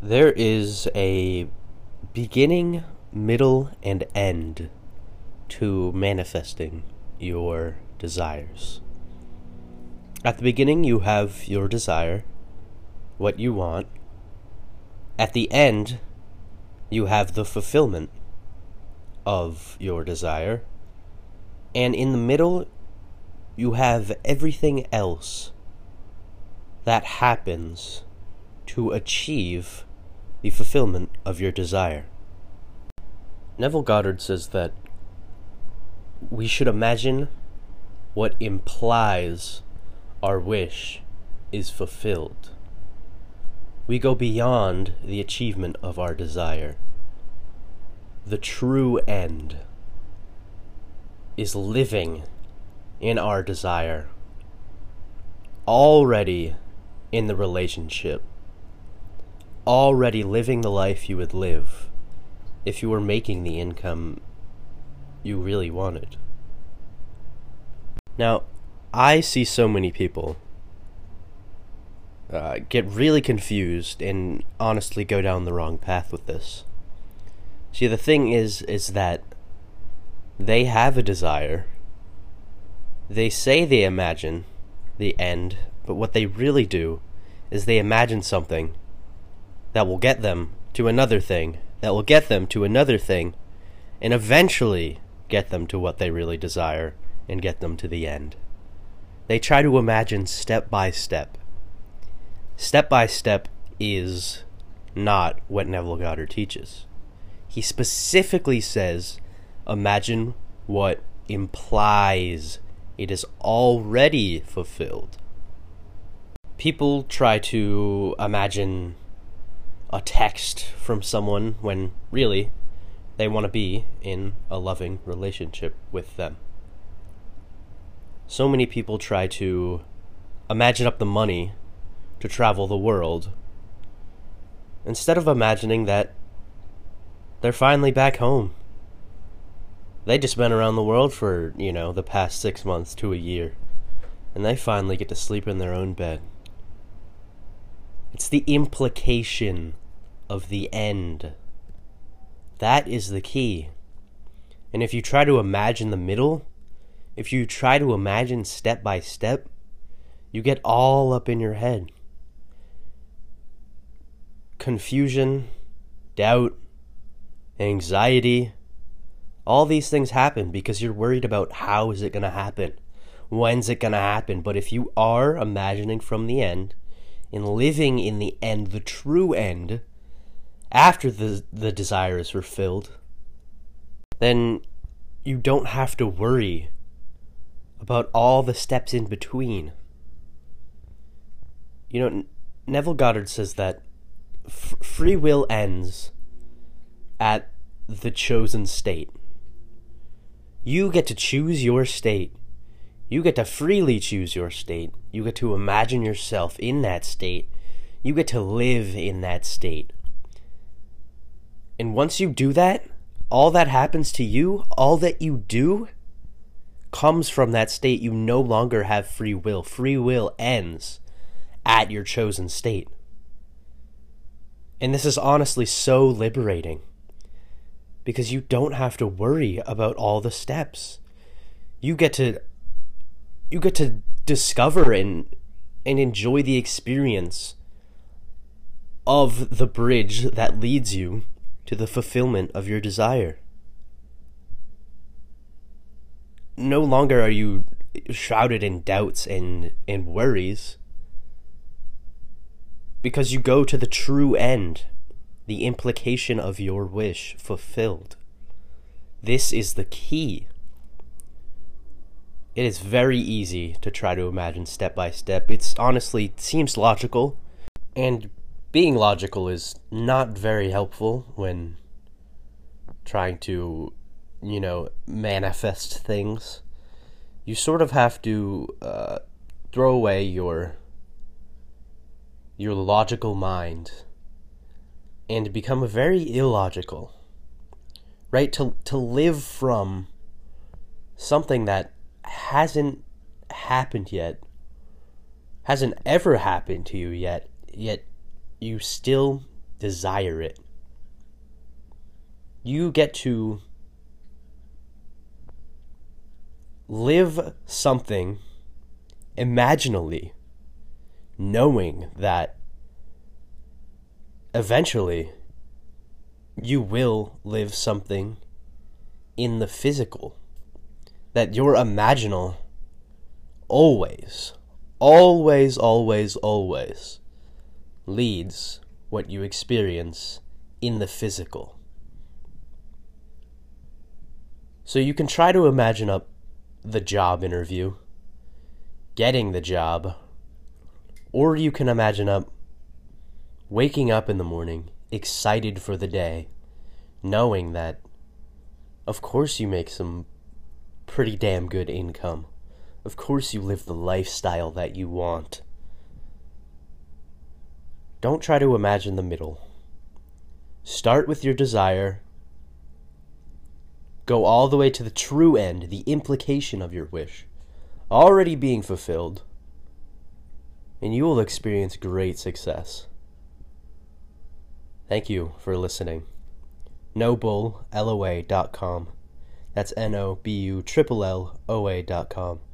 There is a beginning, middle, and end to manifesting your desires. At the beginning, you have your desire, what you want. At the end, you have the fulfillment of your desire. And in the middle, you have everything else that happens to achieve the fulfillment of your desire. Neville Goddard says that we should imagine what implies our wish is fulfilled. We go beyond the achievement of our desire. The true end is living in our desire, already in the relationship, already living the life you would live if you were making the income you really wanted. Now, I see so many people get really confused and honestly go down the wrong path with this. See, the thing is that they have a desire. They say they imagine the end, but what they really do is they imagine something that will get them to another thing, that will get them to another thing, and eventually get them to what they really desire and get them to the end. They try to imagine step by step. Step by step is not what Neville Goddard teaches. He specifically says, imagine what implies it is already fulfilled. People try to imagine a text from someone when really they want to be in a loving relationship with them. So many people try to imagine up the money to travel the world instead of imagining that they're finally back home. They just been around the world for, the past 6 months to a year, and they finally get to sleep in their own bed. It's the implication of the end. That is the key. And if you try to imagine the middle, if you try to imagine step by step, you get all up in your head. Confusion, doubt, anxiety, all these things happen because you're worried about how is it going to happen, when's it going to happen. But if you are imagining from the end and living in the end, the true end, after the desire is fulfilled, then you don't have to worry about all the steps in between. Neville Goddard says that free will ends at the chosen state. You get to choose your state. You get to freely choose your state. You get to imagine yourself in that state. You get to live in that state. And once you do that, all that happens to you, all that you do, comes from that state. You no longer have free will. Free will ends at your chosen state. And this is honestly so liberating, because you don't have to worry about all the steps. You get to discover and enjoy the experience of the bridge that leads you to the fulfillment of your desire. No longer are you shrouded in doubts and worries, because you go to the true end, the implication of your wish fulfilled. This is the key. It is very easy to try to imagine step by step. It's honestly seems logical, and being logical is not very helpful when trying to, manifest things. You sort of have to throw away your logical mind and become very illogical, right? To live from something that hasn't happened yet, hasn't ever happened to you yet you still desire it. You get to live something imaginally, knowing that eventually you will live something in the physical. That your imaginal always leads what you experience in the physical. So you can try to imagine up the job interview, getting the job, or you can imagine up waking up in the morning, excited for the day, knowing that, of course, you make some pretty damn good income. Of course, you live the lifestyle that you want. Don't try to imagine the middle. Start with your desire. Go all the way to the true end, the implication of your wish, already being fulfilled, and you will experience great success. Thank you for listening. NobulLOA.com. That's NOBULLLOA.com.